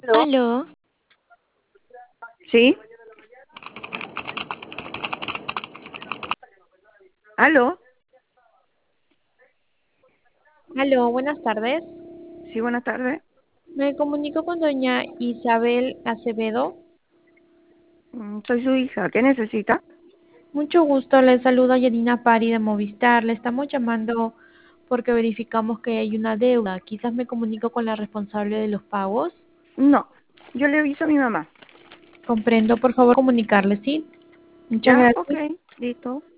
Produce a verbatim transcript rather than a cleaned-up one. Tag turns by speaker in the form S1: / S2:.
S1: ¿Aló?
S2: Aló,
S1: ¿Sí? ¿Aló?
S2: aló, buenas tardes.
S1: Sí, buenas tardes.
S2: Me comunico con doña Isabel Acevedo.
S1: Mm, Soy su hija. ¿Qué necesita?
S2: Mucho gusto, le saluda Yanina Pari de Movistar. Le estamos llamando porque verificamos que hay una deuda. Quizás me comunico con la responsable de los pagos.
S1: No, yo le aviso a mi mamá.
S2: Comprendo, por favor, comunicarle, ¿sí? Muchas
S1: ¿Ya? Ok,
S2: gracias.
S1: listo.